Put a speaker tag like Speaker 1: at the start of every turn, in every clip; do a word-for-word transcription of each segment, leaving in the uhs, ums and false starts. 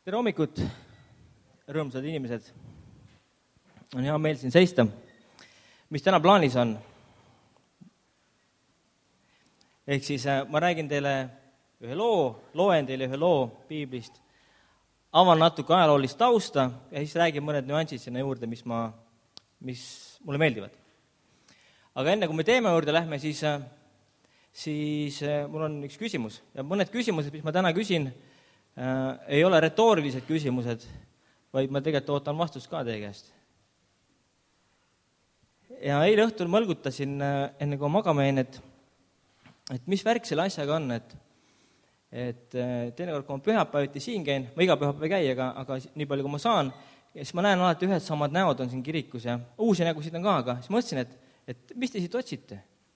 Speaker 1: tere hommikut, rõõmsad inimesed. On hea meel siin seista. Mis täna plaanis on? Ehk siis ma räägin teile ühe loo, loen teile ühe loo piiblist, avan natuke ajaloolist tausta ja siis räägin mõned nüansid sinna juurde, mis, ma, mis mulle meeldivad. Aga enne kui me teeme juurde lähme, siis, siis mul on üks küsimus. Ja mõned küsimused, mis ma täna küsin, äh, ei ole retoorilised küsimused, vaid ma tegelikult ootan vastust ka teie käest. Ja eile õhtul mõlgutasin enne kui magama jäin, et, et mis värk selle asjaga on, et, et teinekord, kui ma pühapäeviti siin käin, ma iga pühapäev ei käi, aga, aga nii palju, kui ma saan, ja siis ma näen alati ühed samad näod on siin kirikus ja uusi nägusid on ka, aga siis mõtlesin, et, et mis te siit otsite?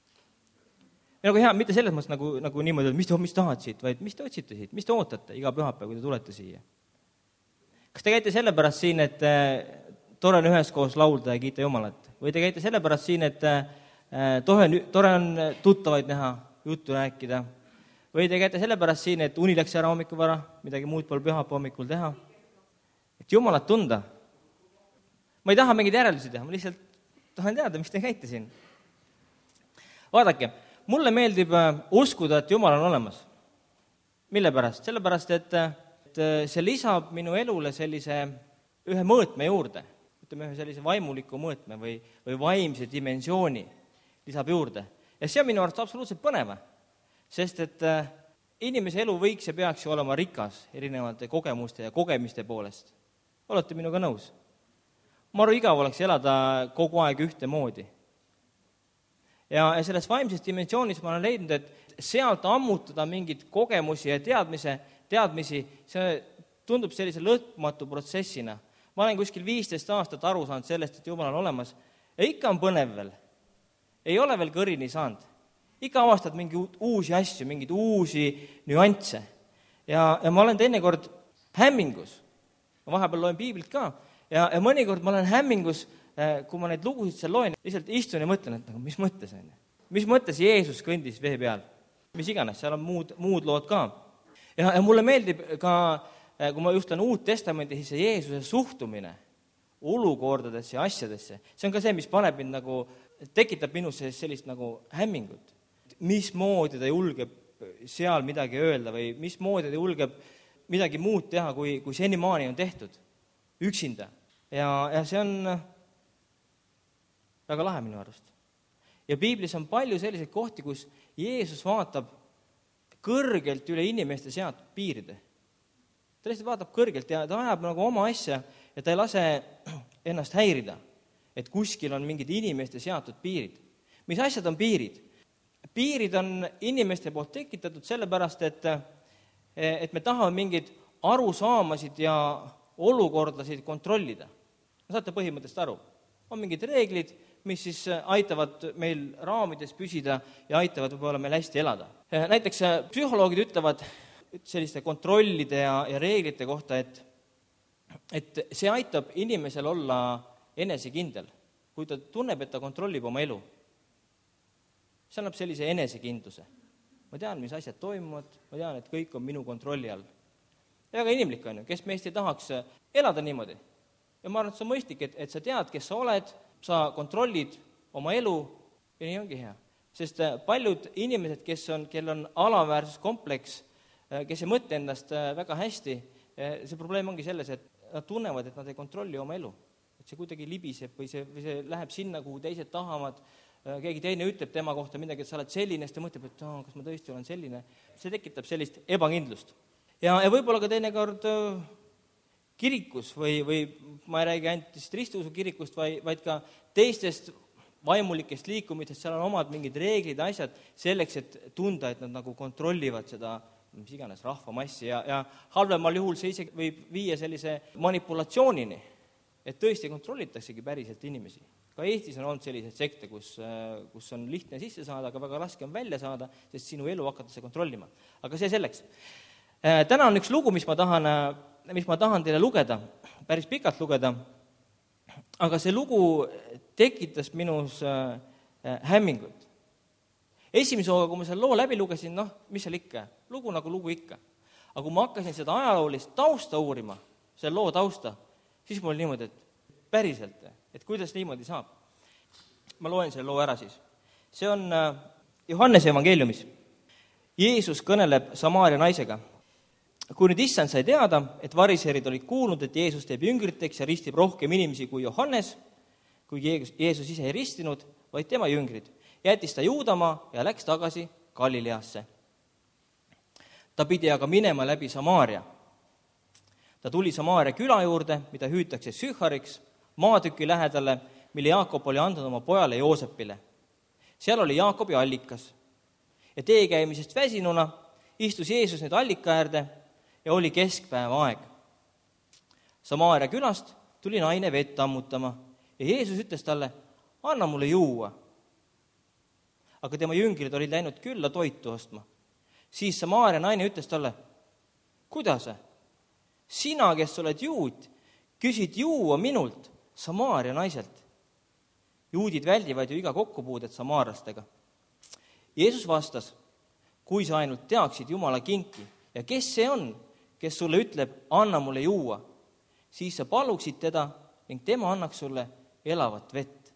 Speaker 1: Ja nagu hea, mitte selles mõttes nagu, nagu niimoodi, et mis te, mis tahad siit, vaid mis te otsite siit, mis te ootate iga pühapäev, kui te tulete siia? Kas te käite sellepärast siin, et tore on üheskoos laulda ja kiita Jumalat? Või te käite sellepärast siin, et tore, tore on tuttavaid näha, juttu rääkida? Või te käite sellepärast siin, et uni läks ära hommikuvara, midagi muud pole pühapäeva hommikul teha? Et Jumalat tunda? Ma ei taha mingeid järeldusi teha, ma lihtsalt tahan teada, miks te käite siin. Vaadake, mulle meeldib uskuda, et Jumal on olemas. Mille pärast? Sellepärast, et, et see lisab minu elule sellise ühe mõõtme juurde. Ütleme ühe sellise vaimuliku mõõtme või, või vaimse dimensiooni lisab juurde. Ja see on minu arust absoluutselt põneva, sest et inimese elu võiks ja peaks ju olema rikas erinevate kogemuste ja kogemiste poolest. Olete minuga nõus? Ma arvan, igav oleks elada kogu aeg ühte moodi. Ja, ja selles vaimses dimensioonis ma olen leidnud, et sealt ammutada mingid kogemusi ja teadmise, teadmisi, see tundub sellise lõpmatu protsessina. Ma olen kuskil viisteist aastat aru saanud sellest, et Jumal on olemas ja ikka on põnev veel. Ei ole veel kõrini saanud. Ikka avastad mingi uusi asju, mingeid uusi nüansse. Ja, ja ma olen teinekord hämmingus. Ma vahepeal loen piiblit ka. Ja, ja mõnikord ma olen hämmingus, kui ma neid lugusid seal loen, lihtsalt istun ja mõtlen, et nagu, mis mõttes on? Mis mõttes Jeesus kõndis vee peal? Mis iganes, seal on muud, muud lood ka. Ja, ja mulle meeldib ka, kui ma just olen Uut Testamenti, siis see Jeesuse suhtumine olukordadesse ja asjadesse. See on ka see, mis paneb mind nagu, tekitab minus sellist nagu hämmingut. Mismoodi ta julgeb seal midagi öelda või mismoodi ta julgeb midagi muud teha, kui, kui senimaani on tehtud üksinda. Ja, ja see on väga lahe minu arust. Ja piiblis on palju selliseid kohti, kus Jeesus vaatab kõrgelt üle inimeste seatud piiride. Ta lihtsalt vaatab kõrgelt ja ta ajab nagu oma asja ja ta ei lase ennast häirida, et kuskil on mingid inimeste seatud piirid. Mis asjad on piirid? Piirid on inimeste poolt tekitatud sellepärast, et, et me tahame mingeid arusaamasid ja olukordasid kontrollida. Saate põhimõttest aru? On mingid reeglid, mis siis aitavad meil raamides püsida ja aitavad võib-olla meil hästi elada. Näiteks psühholoogid ütlevad selliste kontrollide ja, ja reeglite kohta, et, et see aitab inimesel olla enesekindel, kui ta tunneb, et ta kontrollib oma elu. See annab sellise enesekindluse. Ma tean, mis asjad toimuvad, ma tean, et kõik on minu kontrolli all. Ja väga inimlik on ju, kes meist ei tahaks elada niimoodi. Ja ma arvan, et see on mõistlik, et, et sa tead, kes sa oled, sa kontrollid oma elu ja nii ongi hea. Sest paljud inimesed, kes on, kel on alaväärsuskompleks, kes ei mõtle endast väga hästi, see probleem ongi selles, et nad tunnevad, et nad ei kontrolli oma elu. Et see kuidagi libiseb või see, või see läheb sinna, kuhu teised tahavad, keegi teine ütleb tema kohta midagi, et sa oled selline, siis ta mõtleb, et oh, kas ma tõesti olen selline. See tekitab sellist ebakindlust. Ja, ja võib-olla ka teinekord kirikus või, või ma ei räägi ainult ristiusu kirikust, vaid, vaid ka teistest vaimulikest liikumistest, seal on omad mingid reeglid ja asjad selleks, et tunda, et nad nagu kontrollivad seda mis iganes rahvamassi ja, ja halvemal juhul see isegi võib viia sellise manipulatsioonini, et tõesti kontrollitaksegi päriselt inimesi. Ka Eestis on olnud selliseid sekte, kus, kus on lihtne sisse saada, aga väga raske on välja saada, sest sinu elu hakatakse kontrollima. Aga see selleks. Täna on üks lugu, mis ma tahan, mis ma tahan teile lugeda, päris pikalt lugeda, aga see lugu tekitas minus hämmingut. Esimese hooga, kui ma selle loo läbi lugesin, noh, mis seal ikka? Lugu nagu lugu ikka. Aga kui ma hakkasin seda ajaloolist tausta uurima, selle loo tausta, siis mul oli niimoodi, et päriselt, et kuidas niimoodi saab. Ma loen selle loo ära siis. See on Johannese evangeeliumis. Jeesus kõneleb Samaaria naisega. Kui nüüd issand sai teada, et variseerid olid kuulnud, et Jeesus teeb jüngriteks ja ristib rohkem inimesi kui Johannes, kui Jeesus ise ei ristinud, vaid tema jüngrid, jättis ta Juudamaa ja läks tagasi Galileasse. Ta pidi aga minema läbi Samaaria. Ta tuli Samaaria küla juurde, mida hüütakse Sühhariks, maatüki lähedale, mille Jaakob oli andnud oma pojale Joosepile. Seal oli Jaakobi allikas. Ja tee käimisest väsinuna istus Jeesus nüüd allika äärde ja oli keskpäeva aeg. Samaaria külast tuli naine vett ammutama ja Jeesus ütles talle, anna mulle juua. Aga tema jüngrid olid läinud külla toitu ostma. Siis Samaaria naine ütles talle, kuidas? Sina, kes oled juut, küsid juua minult, Samaaria naiselt. Juudid väldivad ju iga kokkupuudet samaarlastega. Jeesus vastas, kui sa ainult teaksid Jumala kinki ja kes see on, kes sulle ütleb, anna mulle juua, siis sa paluksid teda ning tema annaks sulle elavat vett.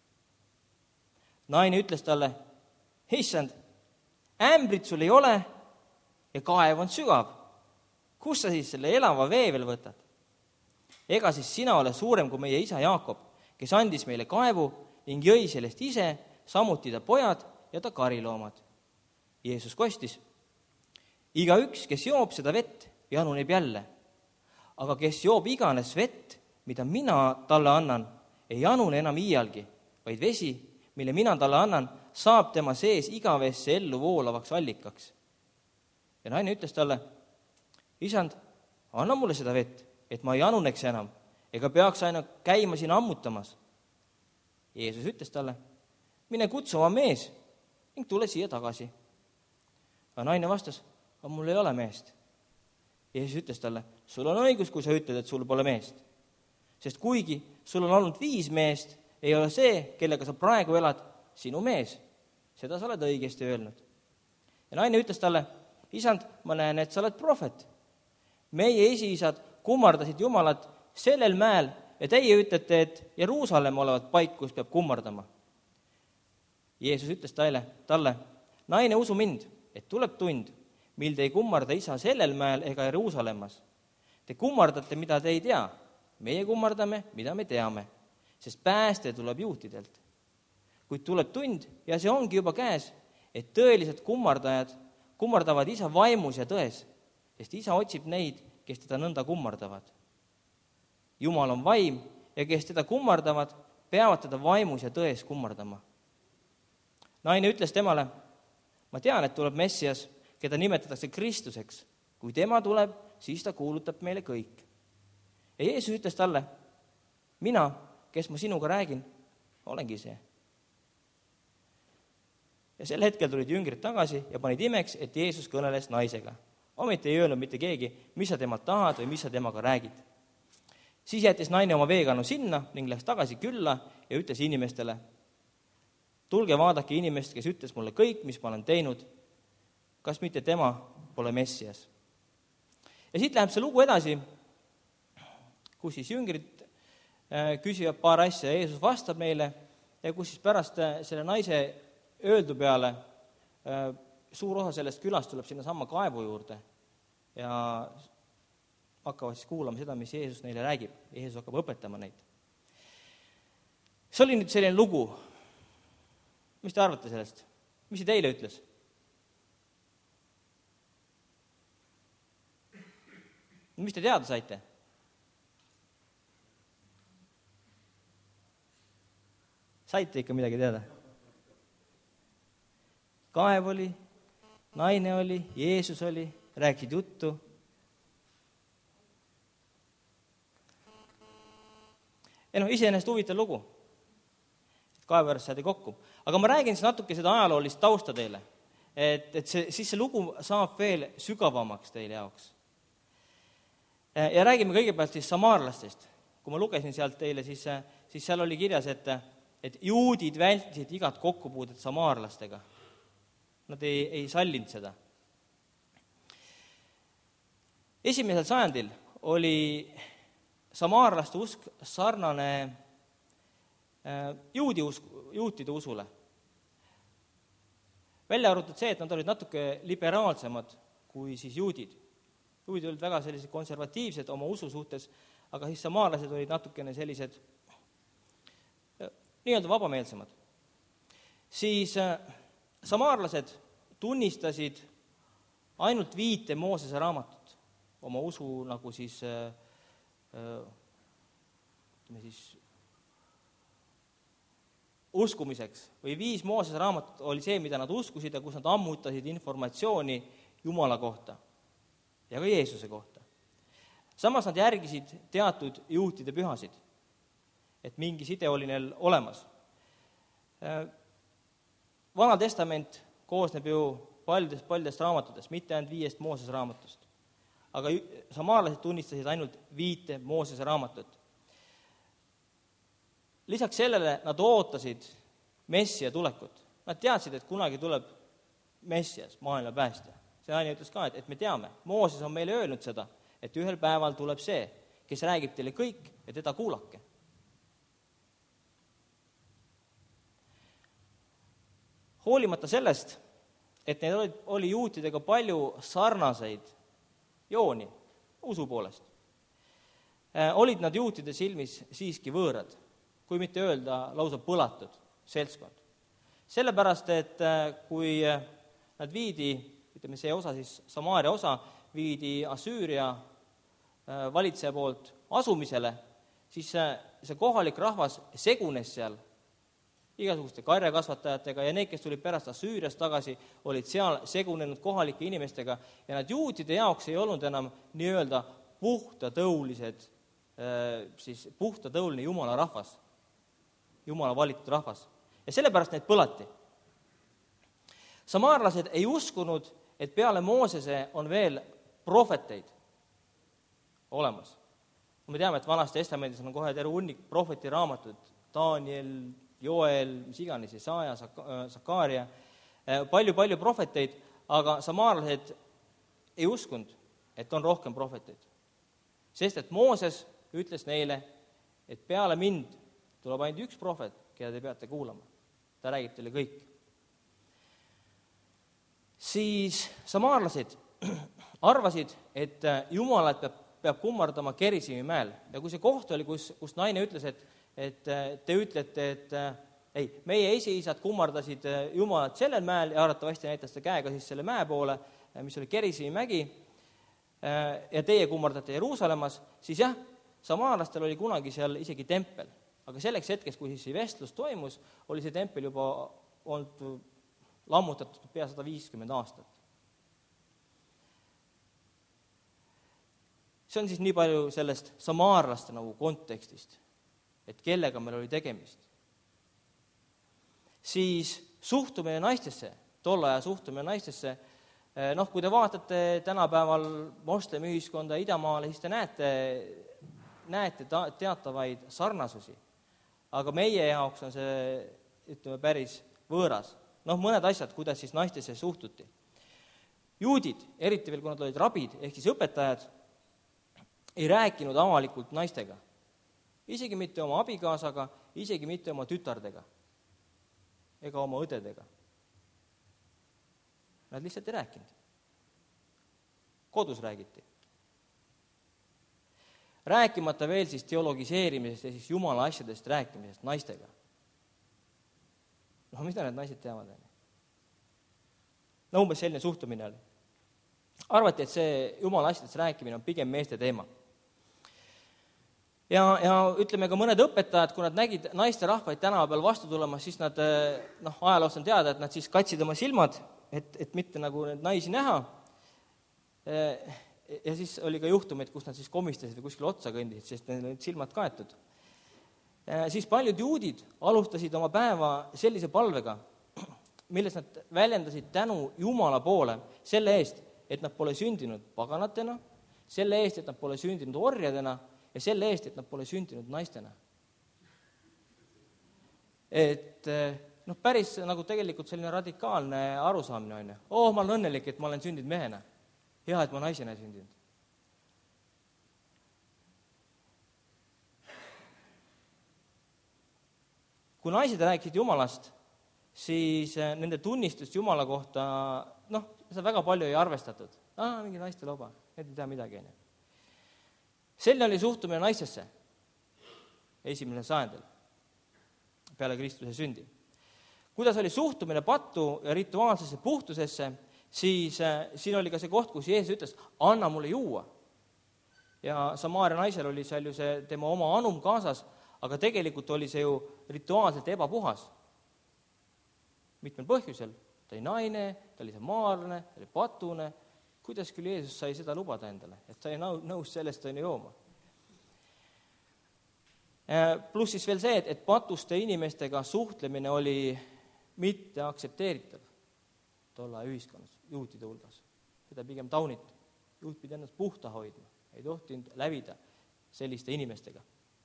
Speaker 1: Naine ütles talle, issand, ämbrit sul ei ole ja kaev on sügav. Kus sa siis selle elava vee veel võtad? Ega siis sina ole suurem kui meie isa Jaakob, kes andis meile kaevu ning jõi sellest ise, samuti ta pojad ja ta kariloomad. Jeesus kostis, iga üks, kes joob seda vett, januneb jälle. Aga kes joob iganes vett, mida mina talle annan, ei janune enam iialgi, vaid vesi, mille mina talle annan, saab tema sees igavesse ellu voolavaks allikaks. Ja naine ütles talle, isand, anna mulle seda vett, et ma ei januneks enam, ega peaks aina käima siin ammutamas. Jeesus ütles talle, mine kutsu oma mees ning tule siia tagasi. Aga naine vastas, aga mul ei ole meest. Jeesus ütles talle, sul on õigus, kui sa ütled, et sul pole meest. Sest kuigi sul on olnud viis meest, ei ole see, kellega sa praegu elad, sinu mees. Seda sa oled õigesti öelnud. Ja naine ütles talle, isand, ma näen, et sa oled prohvet. Meie esiisad kummardasid Jumalat sellel mäel ja teie ütlete, et Jeruusalemm olevat paik, kus peab kummardama. Jeesus ütles talle, talle, naine, usu mind, et tuleb tund, mil te ei kummarda isa sellel mäel ega Jeruusalemmas. Te kummardate, mida te ei tea. Meie kummardame, mida me teame, sest pääste tuleb juutidelt. Kuid tuleb tund ja see ongi juba käes, et tõelised kummardajad kummardavad isa vaimus ja tões, sest isa otsib neid, kes teda nõnda kummardavad. Jumal on vaim ja kes teda kummardavad, peavad teda vaimus ja tões kummardama. Naine ütles temale, ma tean, et tuleb Messias, keda nimetatakse Kristuseks. Kui tema tuleb, siis ta kuulutab meile kõik. Ja Jeesus ütles talle, mina, kes ma sinuga räägin, olengi see. Ja sel hetkel tulid jüngrid tagasi ja panid imeks, et Jeesus kõneles naisega. Ometi ei öelnud mitte keegi, mis sa temalt tahad või mis sa temaga räägid. Siis jättis naine oma veekannu sinna ning läks tagasi külla ja ütles inimestele, tulge vaadake inimest, kes ütles mulle kõik, mis ma olen teinud, kas mitte tema pole Messias. Ja siit läheb see lugu edasi, kus siis jüngrid küsivad paar asja ja Jeesus vastab meile ja kus siis pärast selle naise öeldu peale suur osa sellest külast tuleb sinna samma kaevu juurde ja hakkavad siis kuulama seda, mis Jeesus neile räägib. Jeesus hakkab õpetama neid. See oli nüüd selline lugu. Mis te arvate sellest? Mis see teile ütles? Mis te teada saite? Saite ikka midagi teada? Kaev oli, naine oli, Jeesus oli, rääkisid juttu. Ja noh, iseenesest huvitav lugu. Kaevu ääres saadi kokku. Aga ma räägin siis natuke seda ajaloolist tausta teile. Et, et see, siis see lugu saab veel sügavamaks teile jaoks. Ja räägime kõigepealt siis samaarlastest. Kui ma lugesin sealt teile, siis, siis seal oli kirjas, et, et juudid vältisid igat kokkupuudet samaarlastega. Nad ei, ei sallinud seda. esimesel sajandil oli samaarlaste usk sarnane juudi usk, juutide usule. Välja arvatud see, et nad olid natuke liberaalsemad kui siis juudid. Juudid olid väga sellised konservatiivsed oma usu suhtes, aga siis samaarlased olid natukene sellised nii-öelda vabameelsemad. Siis samaarlased tunnistasid ainult viite Moosese raamatut oma usu nagu siis, ütleme siis uskumiseks või viis Moosese raamatut oli see, mida nad uskusid ja kus nad ammutasid informatsiooni Jumala kohta ja ka Jeesuse kohta. Samas nad järgisid teatud juutide pühasid, et mingi side oli neil olemas. Vana testament koosneb ju paljudest, paljudest raamatutest, mitte ainult viiest Moosese raamatust. Aga samaarlased tunnistasid ainult viite Moosese raamatut. Lisaks sellele nad ootasid Messia tulekut. Nad teadsid, et kunagi tuleb Messias, maailma päästja. See aine ütles ka, et, et me teame, Mooses on meile öelnud seda, et ühel päeval tuleb see, kes räägib teile kõik ja teda kuulake. Hoolimata sellest, et neil oli, oli juutidega palju sarnaseid jooni usu poolest, olid nad juutide silmis siiski võõrad, kui mitte öelda lausa põlatud seltskond. Sellepärast, et kui nad viidi, ütleme see osa, siis Samaaria osa, viidi Asüüria valitseja poolt asumisele, siis see kohalik rahvas segunes seal igasuguste karjakasvatajatega ja need, kes tulid pärast Asüüriast tagasi, olid seal segunenud kohalike inimestega ja nad juutide jaoks ei olnud enam nii-öelda puhtatõulised, siis puhtatõuline Jumala rahvas, Jumala valitud rahvas. Ja sellepärast neid põlati. Samaarlased ei uskunud, et peale Moosese on veel prohveteid olemas. Me teame, et Vanas Testamendis on kohe terve hunnik prohveti raamatud, Daniel, Joel, mis iganes, Jesaja, Sakaaria, palju-palju prohveteid, aga samaarlased ei uskunud, et on rohkem prohveteid. Sest et Mooses ütles neile, et peale mind tuleb ainult üks prohvet, keda te peate kuulama. Ta räägib teile kõik. Siis samaarlased arvasid, et Jumalat peab, peab kummardama Gerisimi mäel. Ja kui see koht oli, kus, kus naine ütles, et, et te ütlete, et ei, meie esiisad kummardasid Jumalat sellel mäel ja arvatavasti näitas ta käega siis selle mäe poole, mis oli Gerisimi mägi, ja teie kummardate Jeruusalemmas, siis jah, samaarlastel oli kunagi seal isegi tempel. Aga selleks hetkeks, kui siis see vestlus toimus, oli see tempel juba olnud lammutatud pea sada viiskümmend aastat. See on siis nii palju sellest samaarlaste nagu kontekstist, et kellega meil oli tegemist. Siis suhtumine naistesse, tolle aja suhtumine naistesse, noh, kui te vaatate tänapäeval moslemi ühiskonda idamaale, siis te näete, näete teatavaid sarnasusi. Aga meie jaoks on see, ütleme, päris võõras. Noh, mõned asjad, kuidas siis naistesse suhtuti. Juudid, eriti veel, kui nad olid rabid, ehk siis õpetajad, ei rääkinud avalikult naistega. Isegi mitte oma abikaasaga, isegi mitte oma tütardega ega oma õdedega. Nad lihtsalt ei rääkinud. Kodus räägiti. Rääkimata veel siis teologiseerimisest ja siis Jumala asjadest rääkimisest naistega. No mida need naised teavad? No umbes selline suhtumine oli. Arvati, et see Jumala asjadest rääkimine on pigem meeste teema. Ja, ja ütleme ka mõned õpetajad, kui nad nägid naiste rahvaid tänava peal vastu tulemas, siis nad, noh, ajaloost on teada, et nad siis katsid oma silmad, et, et mitte nagu need naisi näha. Ja siis oli ka juhtumid, kus nad siis komistasid või kuskil otsa kõndisid, sest neil olid silmad kaetud. Siis paljud juudid alustasid oma päeva sellise palvega, milles nad väljendasid tänu Jumala poole selle eest, et nad pole sündinud paganatena, selle eest, et nad pole sündinud orjadena ja selle eest, et nad pole sündinud naistena. Et noh, päris nagu tegelikult selline radikaalne arusaamine on. Oh, ma olen õnnelik, et ma olen sündinud mehena. Hea, et ma naisena sündinud. kui naised rääkisid Jumalast, siis nende tunnistust Jumala kohta, noh, seda väga palju ei arvestatud. Ah, mingi naiste loba, need ei tea midagi. Selline oli suhtumine naistesse esimesel sajandil peale Kristuse sündi. Kuidas oli suhtumine pattu ja rituaalsesse puhtusesse, siis äh, siin oli ka see koht, kus Jeesus ütles, anna mulle juua. Ja Samaaria naisel oli seal ju see tema oma anum kaasas, aga tegelikult oli see ju rituaalselt ebapuhas. Mitmel põhjusel. Ta oli naine, ta oli samaarlane, ta oli patune. Kuidas küll Jeesus sai seda lubada endale? Et ta ei nõus sellest on jooma. Pluss siis veel see, et, et patuste inimestega suhtlemine oli mitte aktsepteeritav tolla ühiskonnas, juutide hulgas. Seda pigem tauniti. Juut pidi ennast puhta hoidma. Ei tohtinud lävida selliste inimestega.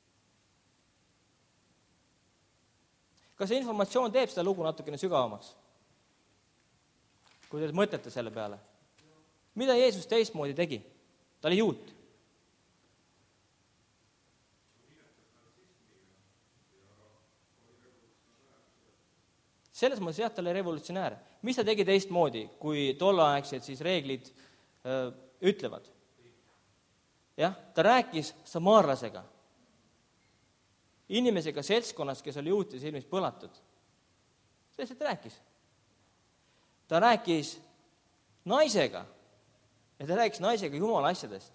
Speaker 1: Kas see informatsioon teeb seda lugu natukene sügavamaks? Kui te mõtlete selle peale. Mida Jeesus teistmoodi tegi? Ta oli juut. Selles mõttes jah, ta oli revolutsionäär. Mis ta tegi teistmoodi, kui tolleaegsed siis reeglid öö, ütlevad? Jah, ta rääkis samaarlasega. Inimesega seltskonnas, kes oli juuti silmis põlatud. Sellest rääkis. Ta rääkis naisega ja ta rääkis naisega Jumala asjadest.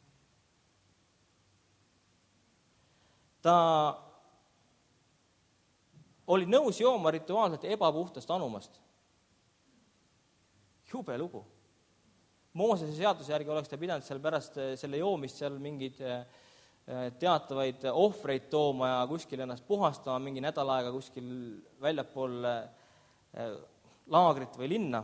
Speaker 1: Ta oli nõus jooma rituaalselt ebapuhtast anumast. Jube lugu. Moosese seaduse järgi oleks ta pidanud seal pärast selle joomist seal mingid teatavaid ohvreid tooma ja kuskil ennast puhastama mingi nädal aega kuskil väljapool laagrit või linna.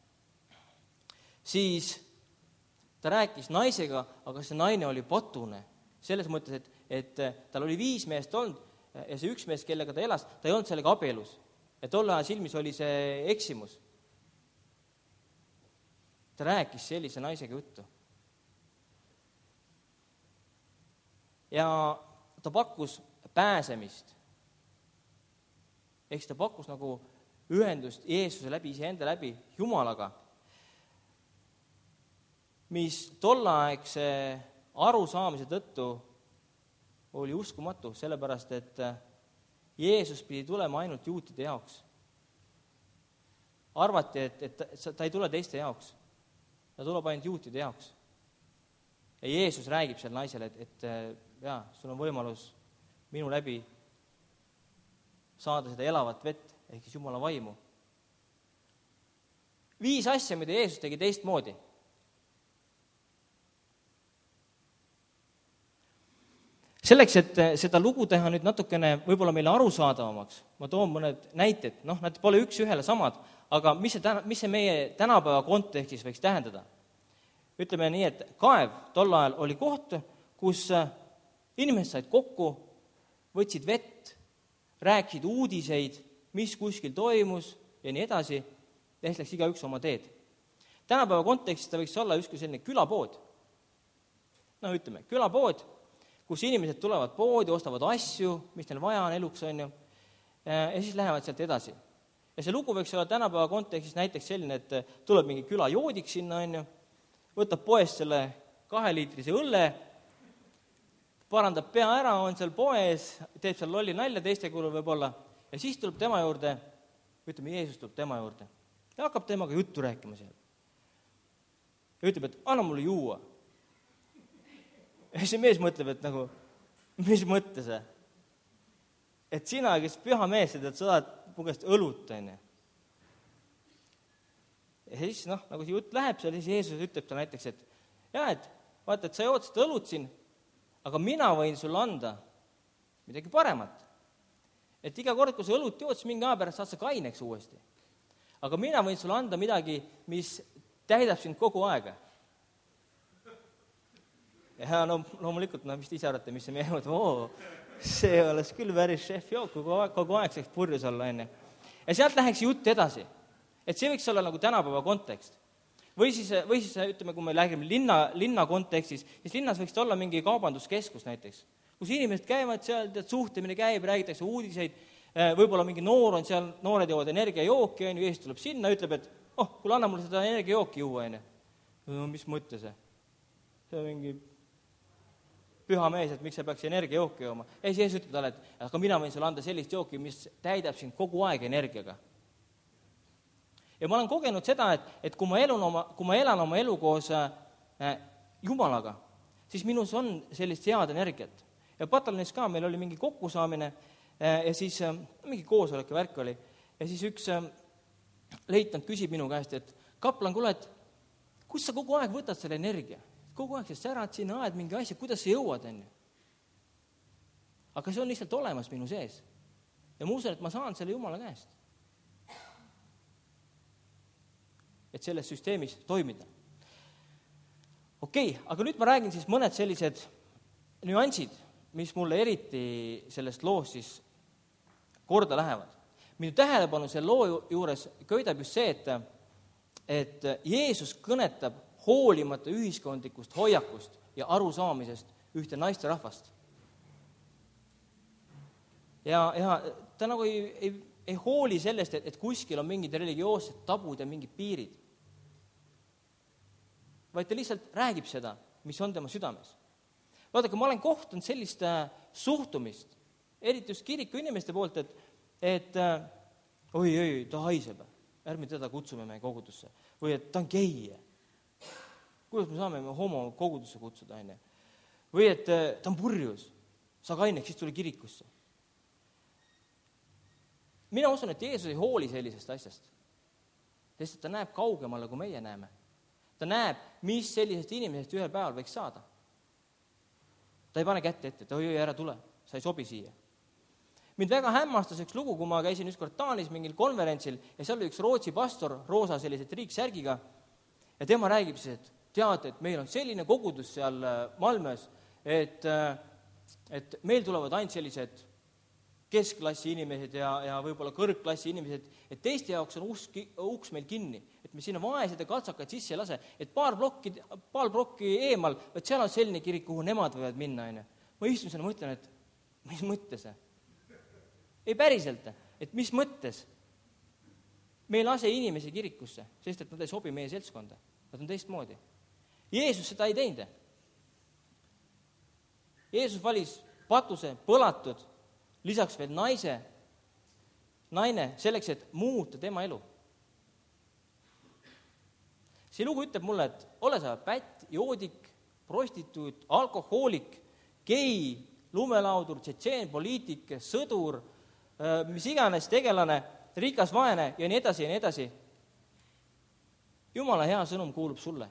Speaker 1: Siis ta rääkis naisega, aga see naine oli patune. Selles mõttes, et, et tal oli viis meest olnud ja see üks mees, kellega ta elas, ta ei olnud sellega abielus. Ja tolle aja silmis oli see eksimus. Ta rääkis sellise naisega juttu. Ja ta pakkus pääsemist. Ehk ta pakkus nagu ühendust Jeesuse läbi, iseenda läbi Jumalaga, mis tolleaegse arusaamise tõttu oli uskumatu, sellepärast, et Jeesus pidi tulema ainult juutide jaoks. Arvati, et, et ta ei tule teiste jaoks. Ta tuleb ainult juutide jaoks. Ja Jeesus räägib seal naisele, et, et jaa, sul on võimalus minu läbi saada seda elavat vett, ehk siis Jumala vaimu. Viis asja, mida Jeesus tegi teistmoodi. Selleks, et seda lugu teha nüüd natukene võib-olla meile arusaadavamaks, ma toon mõned näited, noh, nad pole üks ühele samad, aga mis see, täna, mis see meie tänapäeva kontekstis võiks tähendada? Ütleme nii, et kaev tol ajal oli koht, kus inimesed said kokku, võtsid vett, rääkisid uudiseid, mis kuskil toimus ja nii edasi, ehk läks iga üks oma teed. Tänapäeva kontekstis ta võiks olla justkui selline külapood. No ütleme, külapood, kus inimesed tulevad poodi, ostavad asju, mis neil vaja on eluks, on ju, ja siis lähevad sealt edasi. Ja see lugu võiks olla tänapäeva kontekstis näiteks selline, et tuleb mingi külajoodik sinna, on ju, võtab poest selle kaheliitrise õlle, parandab pea ära, on seal poes, teeb seal lolli nalja teiste kulul võib-olla, ja siis tuleb tema juurde, ütleme, Jeesus tuleb tema juurde, ja hakkab temaga juttu rääkima seal. Ja ütleb, et anna mulle juua. Ja see mees mõtleb, et nagu, mis mõtte see? Et sina, kes püha mees, et sa saad mugast õlut, on ju. Ja siis, noh, nagu see jutt läheb seal, siis Jeesus ütleb ta näiteks, et jah, et vaata, et sa jood seda õlut siin, aga mina võin sulle anda midagi paremat. Et iga kord, kui sa õlut jood, siis mingi aja pärast saad sa kaineks uuesti. Aga mina võin sulle anda midagi, mis täidab sind kogu aega. Ja no, loomulikult, no vist ise arvate, mis see meie mõtleb, oo, see oleks küll päris šef jook, kogu aeg, kogu aeg saaks purjus olla, enne. Ja sealt läheks jutt edasi. Et see võiks olla nagu tänapäeva kontekst. Või siis, või siis ütleme, kui me räägime linna, linna kontekstis, siis linnas võiks olla mingi kaubanduskeskus näiteks, kus inimesed käivad seal, suhtlemine käib, räägitakse uudiseid, võib-olla mingi noor on seal, noored joovad energiajooki, on ju, Jeesus tuleb sinna, ütleb, et oh, kuule, anna mulle seda energiajooki juua, on ju. No, mis mõtte see? See on mingi püha mees, et miks sa peaks energiajooki jooma. Ja siis Jeesus ütleb talle, et aga mina võin sulle anda sellist jooki, mis täidab sind kogu aeg energiaga. Ja ma olen kogenud seda, et, et kui, ma elun oma, kui ma elan oma elu koos äh, Jumalaga, siis minus on sellist head energiat. Ja Patalunis ka meil oli mingi kokkusaamine äh, ja siis äh, mingi koosolek ja värk oli. Ja siis üks äh, leitnant küsib minu käest, et kaplan, kuule, et kus sa kogu aeg võtad selle energia? Kogu aeg sa särad sinna, aed mingi asja, kuidas sa jõuad, enne? Aga see on lihtsalt olemas minu sees. Ja ma usun, et ma saan selle Jumala käest. Et selles süsteemis toimida. Okei, aga nüüd ma räägin siis mõned sellised nüansid, mis mulle eriti sellest loos siis korda lähevad. Minu tähelepanu selle loo juures köidab just see, et, et Jeesus kõnetab hoolimata ühiskondlikust hoiakust ja arusaamisest ühte naisterahvast. Ja, ja ta nagu ei, ei, ei hooli sellest, et, et kuskil on mingid religioossed tabud ja mingid piirid. Vaid ta lihtsalt räägib seda, mis on tema südames. Vaadake, ma olen kohtunud sellist äh, suhtumist, eriti just kiriku inimeste poolt, et, et äh, oi, oi, ta haiseb, ärme teda kutsume meie kogudusse. Või et ta on geie. Kuidas me saame homo kogudusse kutsuda, on ju? Või et äh, ta on purjus, sa kaineks, siis tuli kirikusse. Mina usun, et Jeesus ei hooli sellisest asjast, sest ta näeb kaugemale, kui meie näeme. Ta näeb, mis sellisest inimesest ühel päeval võiks saada. Ta ei pane kätte ette, et oi, oi, ära tule, sa ei sobi siia. Mind väga hämmastas üks lugu, kui ma käisin ükskord Taanis mingil konverentsil ja seal oli üks Rootsi pastor roosa sellise triiksärgiga ja tema räägib siis, et tead, et meil on selline kogudus seal Malmös, et, et meil tulevad ainult sellised keskklassi inimesed ja, ja võib-olla kõrgklassi inimesed, et teiste jaoks on uks, uks meil kinni, et me sinna vaesed ja katsakad sisse ei lase, et paar plokki, paar plokki eemal, et seal on selline kirik, kuhu nemad võivad minna. Aine. Ma istun selle mõtlen, et mis mõtte see? Ei päriselt, et mis mõttes? Me ei lase inimesi kirikusse, sest et nad ei sobi meie seltskonda. Nad on teistmoodi. Jeesus seda ei teinud. Jeesus valis patuse, põlatud, lisaks veel naise, naine selleks, et muuta tema elu. See lugu ütleb mulle, et ole sa pätt, joodik, prostituut, alkohoolik, gei, lumelaudur, tšetšeen, poliitik, sõdur, mis iganes tegelane, rikas vaene ja nii edasi ja nii edasi. Jumala hea sõnum kuulub sulle.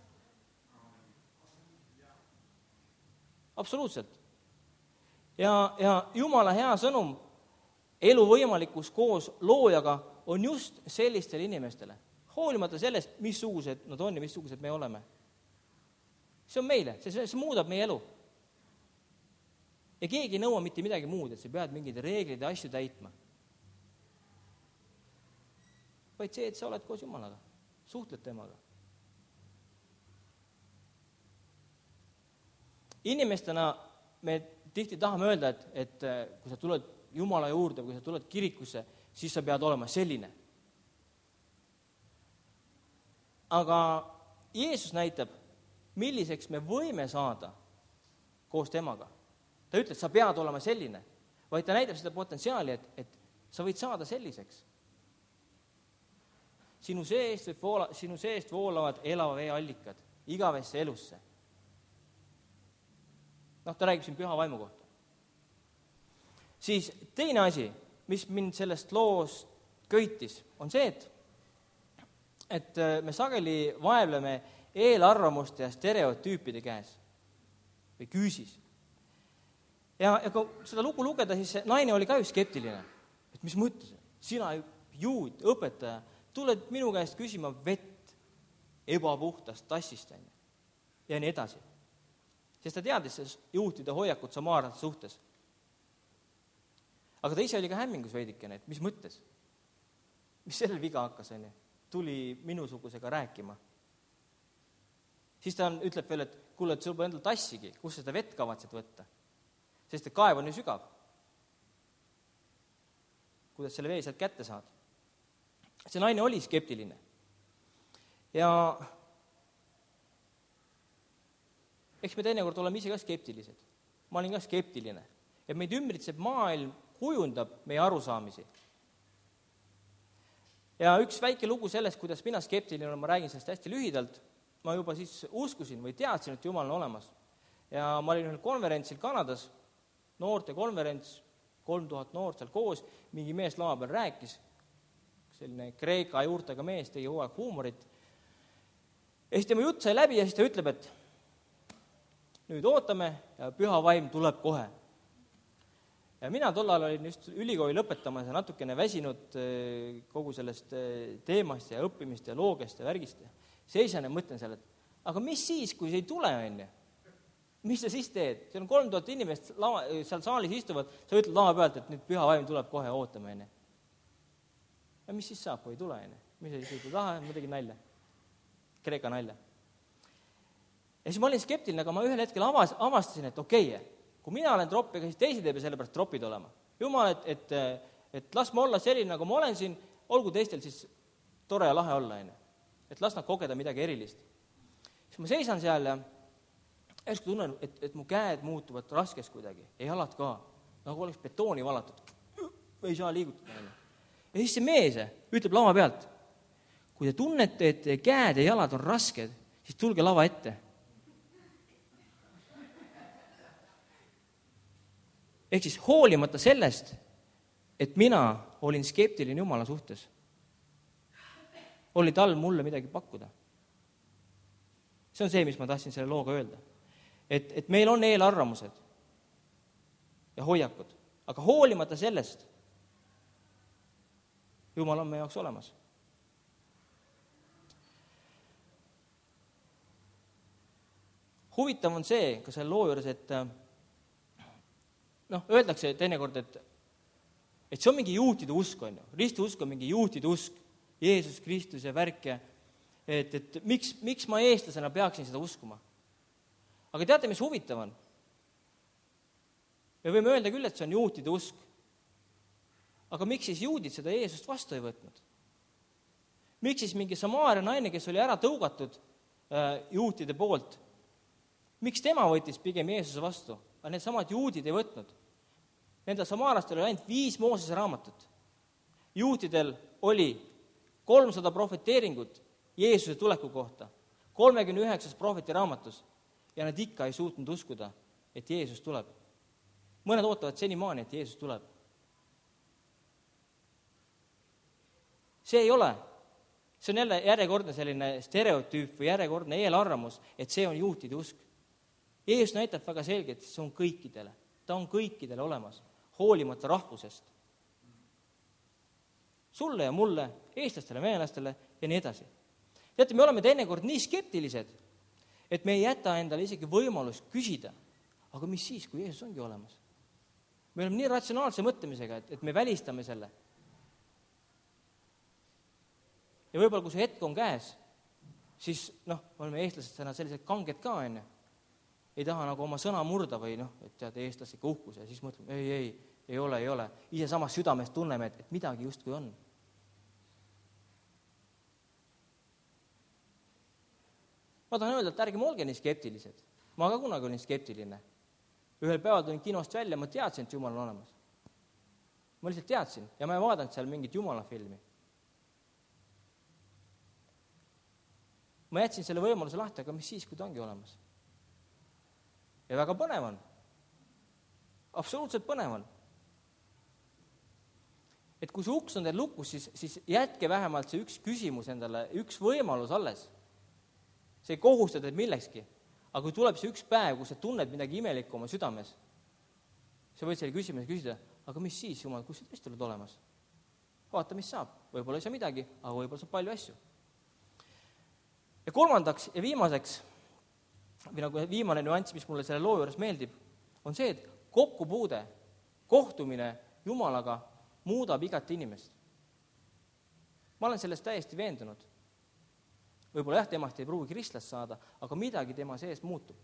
Speaker 1: Absoluutselt. Ja, ja Jumala hea sõnum elu võimalikus koos loojaga on just sellistele inimestele. Hoolimata sellest, missugused nad on ja missugused me oleme. See on meile, see, see muudab meie elu. Ja keegi ei nõua mitte midagi muud, et sa pead mingeid reeglid ja asju täitma. Vaid see, et sa oled koos Jumalaga, suhtled temaga. Inimestena me tihti tahame öelda, et, et kui sa tuled Jumala juurde, kui sa tuled kirikusse, siis sa pead olema selline. Aga Jeesus näitab, milliseks me võime saada koos temaga. Ta ütleb, et sa pead olema selline, vaid ta näitab seda potentsiaali, et, et sa võid saada selliseks. Sinu seest, voola, sinu seest voolavad elava vee allikad igavesse elusse. Noh, ta räägib siin püha vaimu kohta. Siis teine asi, mis mind sellest loost köitis, on see, et, et me sageli vaevleme eelarvamuste ja stereotüüpide käes või küüsis. Ja, ja kui seda lugu lugeda, siis see naine oli ka ju skeptiline. Et mis mõttes? Sina juud, õpetaja, tuled minu käest küsima vett ebapuhtast tassist ja nii edasi. Sest ta teadis juhtide hoiakut samaarlase suhtes. Aga ta ise oli ka hämmingus veidikene, et mis mõttes? Mis sellel viga hakkas, on ju? Tuli minusugusega rääkima. Siis ta on, ütleb veel, et kuule, et sul pole endal tassigi, kus seda vett kavatsed võtta? Sest et kaev on ju sügav. kuidas selle vee sealt kätte saad. See naine oli skeptiline. Ja eks me teinekord oleme ise ka skeptilised. Ma olin ka skeptiline. Et meid ümbritseb maailm kujundab meie arusaamisi. Ja üks väike lugu sellest, kuidas mina skeptiline olen, ma räägin sellest hästi lühidalt. Ma juba siis uskusin või teadsin, et Jumal on olemas. Ja ma olin ühel konverentsil Kanadas, noorte konverents, kolm tuhat noort seal koos, mingi mees lava peal rääkis, selline kreeka juurtega mees, tegi kogu aeg huumorit. Ja siis tema jutt sai läbi ja siis ta ütleb, et nüüd ootame ja püha vaim tuleb kohe. Ja mina tollal olin just ülikooli lõpetamas ja natukene väsinud kogu sellest teemast ja õppimist ja loogest ja värgist. Seisan ja mõtlen seal, et aga mis siis, kui see ei tule, on ju? Mis sa siis teed? See on kolm tuhat inimest lava, seal saalis istuvad, sa ütled lava pealt, et nüüd püha vaim tuleb kohe, ootame, on ju. Ja mis siis saab, kui ei tule, on ju? Mis sa siis ütled? Ah, ma tegin nalja. Kreeka nalja. Ja siis ma olin skeptiline, aga ma ühel hetkel avas, avastasin, et okei, okay, kui mina olen troppi, ega siis teised ei pea sellepärast tropid olema. Jumal, et, et, et las ma olla selline, nagu ma olen siin, olgu teistel siis tore ja lahe olla, on ju. Et las nad kogeda midagi erilist. Siis ma seisan seal ja järsku tunnen, et, et mu käed muutuvad raskes kuidagi, ja jalad ka, nagu oleks betooni valatud. Ei saa liigutada. Ja siis see mees ütleb lava pealt, kui te tunnete, et käed ja jalad on rasked, siis tulge lava ette. Ehk siis hoolimata sellest, et mina olin skeptiline Jumala suhtes, oli tal mulle midagi pakkuda. See on see, mis ma tahtsin selle looga öelda. Et, et meil on eelarvamused ja hoiakud, aga hoolimata sellest, Jumal on meie jaoks olemas. Huvitav on see, ka selle loo juures, et noh, öeldakse teinekord, et, et see on mingi juutide usk, on ju. Ristiusk on mingi juutide usk, Jeesus Kristus ja värk ja et, et miks, miks ma eestlasena peaksin seda uskuma. Aga teate, mis huvitav on? Me võime öelda küll, et see on juutide usk. Aga miks siis juudid seda Jeesust vastu ei võtnud? Miks siis mingi Samaaria naine, kes oli ära tõugatud äh, juutide poolt, miks tema võttis pigem Jeesuse vastu? Aga need samad juudid ei võtnud. Nende Samaarastel oli ainult viis Moosese raamatut. Juutidel oli kolmsada profeteeringut Jeesuse tuleku kohta, kolmekümne üheksas prohveti raamatus, ja nad ikka ei suutnud uskuda, et Jeesus tuleb. Mõned ootavad senimaani, et Jeesus tuleb. See ei ole. See on jälle järjekordne selline stereotüüp või järjekordne eelarvamus, et see on juutide usk. Jeesus näitab väga selgelt, et see on kõikidele. Ta on kõikidele olemas, hoolimata rahvusest. Sulle ja mulle, eestlastele, venelastele ja nii edasi. Teate, me oleme teinekord nii skeptilised, et me ei jäta endale isegi võimalust küsida, aga mis siis, kui Jeesus ongi olemas? Me oleme nii ratsionaalse mõtlemisega, et, et me välistame selle. Ja võib-olla, kui see hetk on käes, siis noh, oleme eestlased sellised kanged ka, enne. Ei taha nagu oma sõna murda või noh, et tead, eestlaslikke uhkus ja siis mõtleme, ei, ei, ei ole, ei ole. Ise samas südamest tunneme, et, et midagi just kui on. Ma tahan öelda, et ärgem olge nii skeptilised. Ma ka kunagi olin skeptiline. Ühel päeval tulin kinost välja, ma teadsin, et Jumal on olemas. Ma lihtsalt teadsin ja ma ei vaadanud seal mingit Jumala filmi. Ma jätsin selle võimaluse lahti, aga mis siis, kui ta ongi olemas? Ja väga põnev on. Absoluutselt põnev on. Et kui see uks on teil lukus, siis, siis jätke vähemalt see üks küsimus endale, üks võimalus alles. See ei kohusta teid millekski. Aga kui tuleb see üks päev, kus sa tunned midagi imelikku oma südames, sa võid selle küsimuse küsida, aga mis siis, Jumal, kus sa tõesti oled olemas? Vaata, mis saab. Võib-olla ei saa midagi, aga võib-olla saab palju asju. Ja kolmandaks ja viimaseks, või nagu viimane nüanss, mis mulle selle loo juures meeldib, on see, et kokkupuude, kohtumine Jumalaga muudab igat inimest. Ma olen sellest täiesti veendunud. Võib-olla jah, temast ei pruugi kristlast saada, aga midagi tema sees muutub.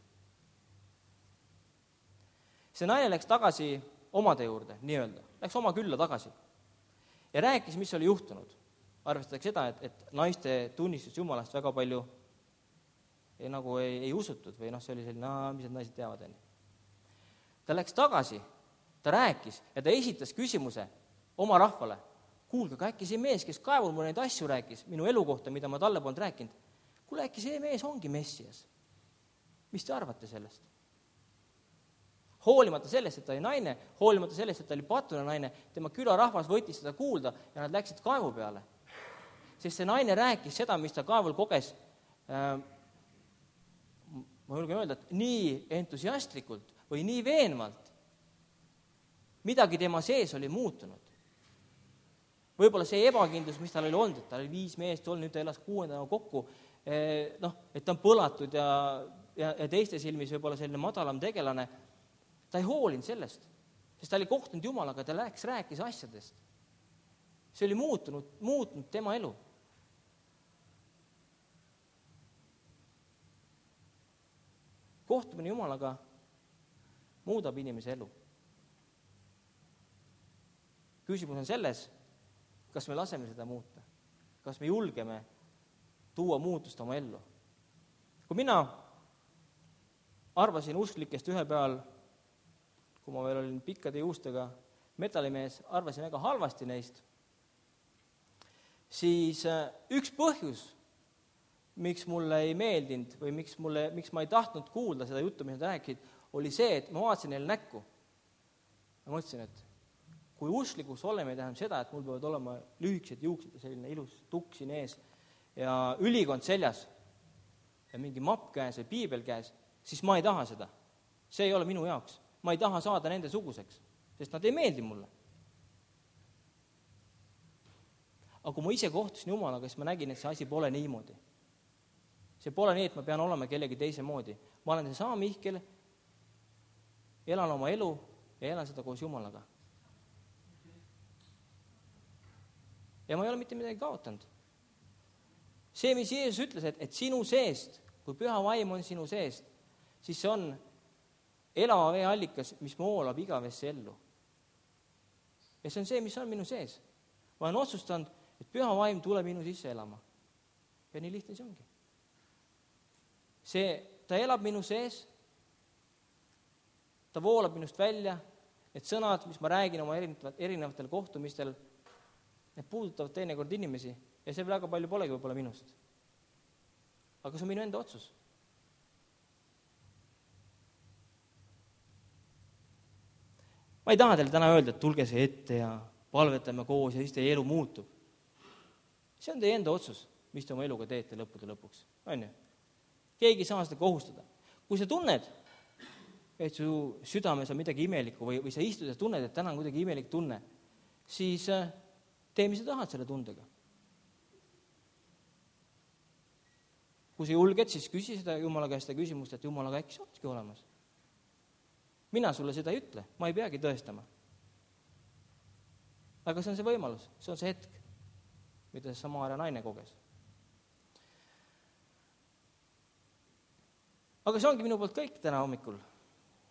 Speaker 1: See naine läks tagasi omade juurde, nii öelda. Läks oma külla tagasi. ja rääkis, mis oli juhtunud. Arvestatakse seda, et, et naiste tunnistus Jumalast väga palju ei, nagu ei, ei usutud või noh, see oli selline, mis need naised teavad. Enne. Ta läks tagasi, ta rääkis ja ta esitas küsimuse oma rahvale. Kuulge, ka äkki see mees, kes kaevul mulle neid asju rääkis, minu elu kohta, mida ma talle polnud rääkinud, kuule, äkki see mees ongi Messias. Mis te arvate sellest? Hoolimata sellest, et ta oli naine, hoolimata sellest, et ta oli patune naine, tema külarahvas võttis seda kuulda ja nad läksid kaevu peale. Sest see naine rääkis seda, mis ta kaevul koges, äh, ma julgen öelda, et nii entusiastlikult või nii veenvalt. Midagi tema sees oli muutunud. Võib-olla see ebakindlus, mis tal oli olnud, et ta oli viis meest olnud, nüüd ta elas kuuendana kokku, eh, noh, et ta on põlatud ja, ja, ja teiste silmis võib-olla selline madalam tegelane, ta ei hoolinud sellest, sest ta oli kohtunud Jumalaga, ta läks, rääkis asjadest. See oli muutunud, muutunud tema elu. Kohtumine Jumalaga muudab inimese elu. Küsimus on selles, kas me laseme seda muuta? Kas me julgeme tuua muutust oma ellu? Kui mina arvasin usklikest ühe peal, kui ma veel olin pikkade juustega metallimees, arvasin väga halvasti neist, siis üks põhjus, miks mulle ei meeldinud või miks, mulle, miks ma ei tahtnud kuulda seda juttu, mis nad rääkisid, oli see, et ma vaatasin neile näkku. Ma mõtlesin, et kui usklikus oleme, tähendab seda, et mul peavad olema lühikesed juuksed ja selline ilus tukk siin ees ja ülikond seljas ja mingi mapp käes ja piibel käes, siis ma ei taha seda. See ei ole minu jaoks. Ma ei taha saada nende suguseks, sest nad ei meeldi mulle. Aga kui ma ise kohtusin Jumalaga, siis ma nägin, et see asi pole niimoodi. See pole nii, et ma pean olema kellegi teise moodi. Ma olen see sama Mihkel, elan oma elu ja elan seda koos Jumalaga. Ja ma ei ole mitte midagi kaotanud. See, mis Jeesus ütles, et, et sinu seest, kui püha vaim on sinu seest, siis see on elava vee allikas, mis moolab igavesse ellu. Ja see on see, mis on minu sees. Ma olen otsustanud, et püha vaim tuleb minu sisse elama. Ja nii lihtne see ongi. See, ta elab minu sees, ta voolab minust välja, need sõnad, mis ma räägin oma erinevatel kohtumistel, need puudutavad teinekord inimesi ja see väga palju polegi võib-olla minust. Aga see on minu enda otsus. Ma ei taha teile täna öelda, et tulge see ette ja palvetame koos ja siis teie elu muutub. See on teie enda otsus, mis te oma eluga teete lõppude lõpuks. On ju? Keegi ei saa seda kohustada. Kui sa tunned, et su südames on midagi imelikku või, või sa istud ja tunned, et täna on kuidagi imelik tunne, siis tee, mis sa tahad selle tundega. Kui sa julged, siis küsi seda Jumala käest seda küsimust, et Jumalaga äkki saadki olemas. Mina sulle seda ei ütle, ma ei peagi tõestama. Aga see on see võimalus, see on see hetk, mida see Samaaria naine koges. Aga see ongi minu poolt kõik täna hommikul.